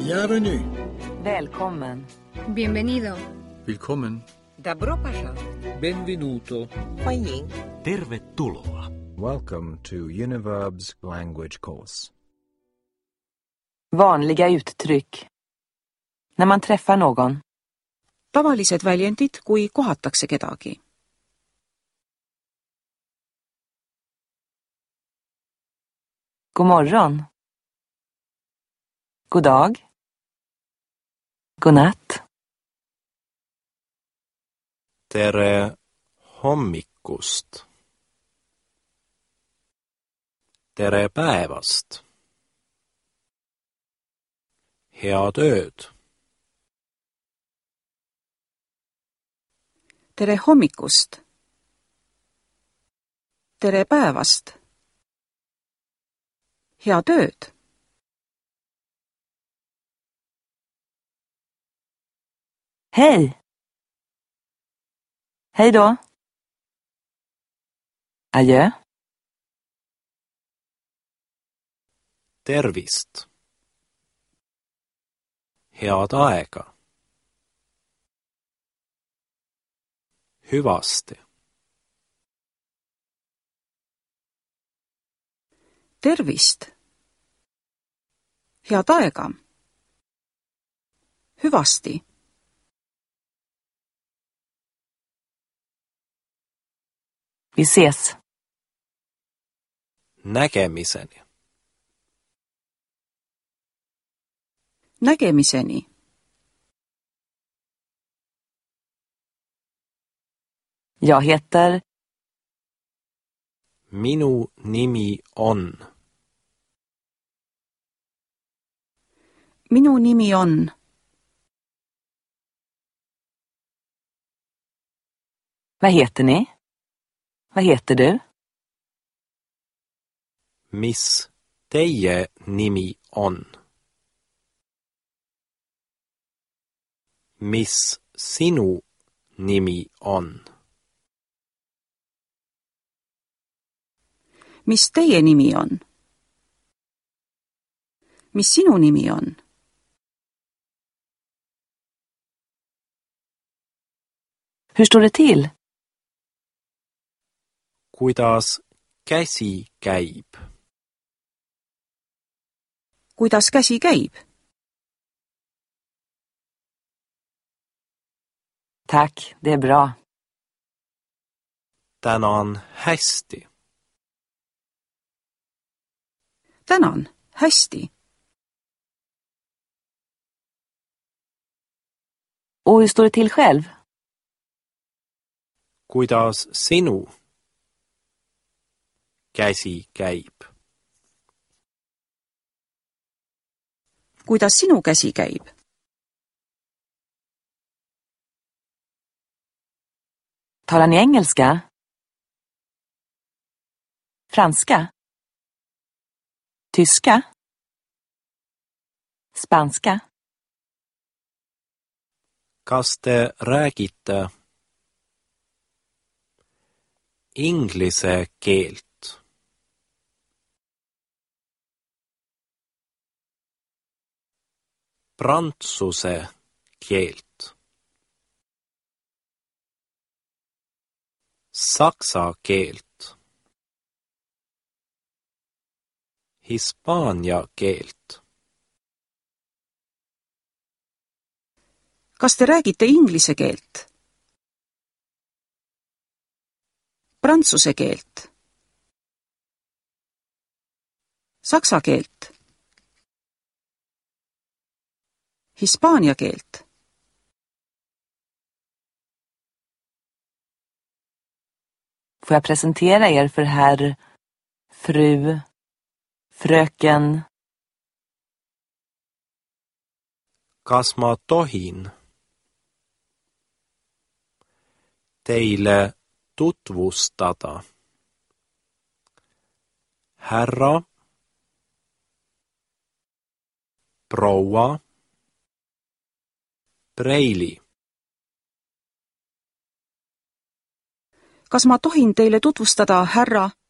Bienvenue. Välkommen. Bienvenido. Willkommen. Добро пожаловать. Benvenuto. 欢迎. Tervetuloa. Welcome to Univerb's language course. Vanliga uttryck. När man träffar någon. Tavalised väljendid, kui kohatakse kedagi. God morgon. God dag. God natt. Tere hommikust. Tere päevast. Head ööd. Tere hommikust. Tere päevast. Head ööd. Hej. Hej då. Adjö. Tervist. Head aega. Hyvästi. Tervist. Head aega. Hyvästi. Vi ses. Näkemiseni. Nägemiseni. Jag heter... Minu nimi on. Minu nimi on. Vad heter ni? Vad heter du? Mis teie nimi on? Mis sinu nimi on? Mis teie nimi on? Mis sinu nimi on? Hur står det till? Kuidas käsi käib? Kuidas käsi käib? Tack, det är bra. Tänan hästi. Tänan. Hästi. Och hur står det till själv? Kuidas sinu käsi käib? Kuidas sinu käsi käib? Talar ni engelska? Franska? Tyska? Spanska? Kas te räägite inglise keelt? Prantsuse keelt? Saksa keelt? Hispaania keelt? Kas te räägite inglise keelt? Prantsuse keelt? Saksa keelt? Hispaania keelt? Får jag presentera er för herr, fru, fröken? Kas ma tohin teile tutvustada härra, proua Preili? Kas ma tohin teile tutvustada härra